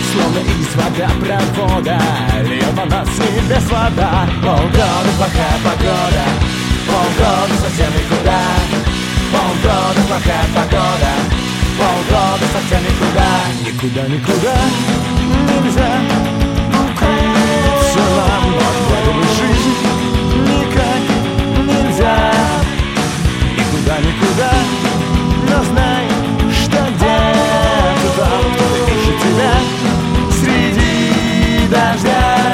Словно из водопровода льет на нас с небес вода. Полгода плохая погода, полгода совсем никуда. Полгода плохая погода, полгода совсем никуда. Никуда, никуда нельзя укрыться нам от этой жизни. Никак нельзя. Никуда, никуда. Но знай, что где-то там кто-то ищет тебя среди дождя.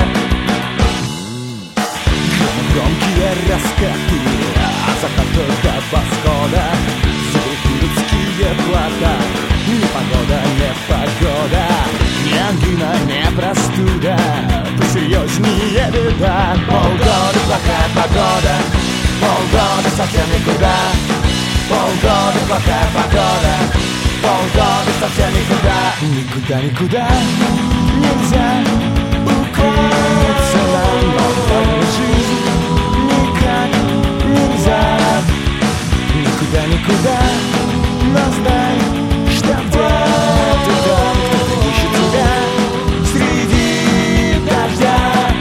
Громкие раскаты, а закат до восхода. Забреки людские плота. Непогода, непогода, не ангина, не простуда, посерьезнее беда. Полгода плохая погода, полгода совсем никуда. Полгода плохая погода, полгода совсем никуда. Никуда, никуда нельзя укрыться нам от этой жизни. Никак нельзя. Никуда, никуда. Но знай, что где-то там кто-то ищет тебя среди дождя.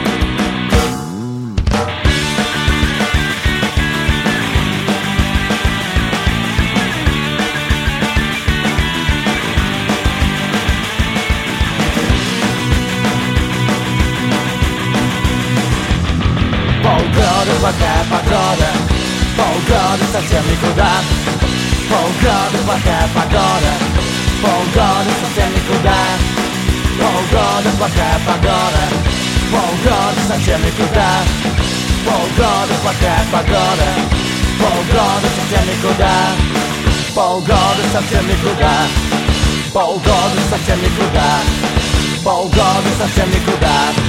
Полгода плохая погода, полгода совсем никуда. Полгода плохая погода, полгода совсем никуда. Полгода плохая погода, полгода совсем никуда. Полгода плохая погода, полгода совсем никуда. Полгода совсем никуда. Полгода совсем никуда. Полгода совсем никуда.